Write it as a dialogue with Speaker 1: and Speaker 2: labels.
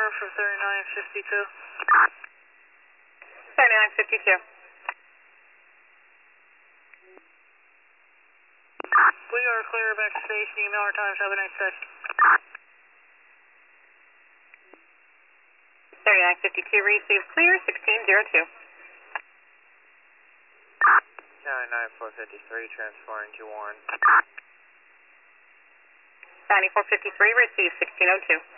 Speaker 1: confirm for 3952.
Speaker 2: 3952.
Speaker 1: We are clear back to station. Email our times. Have a nice day.
Speaker 2: 3952, receive clear, 1602.
Speaker 3: 99453, transferring to Warren.
Speaker 2: 9453, receive 1602.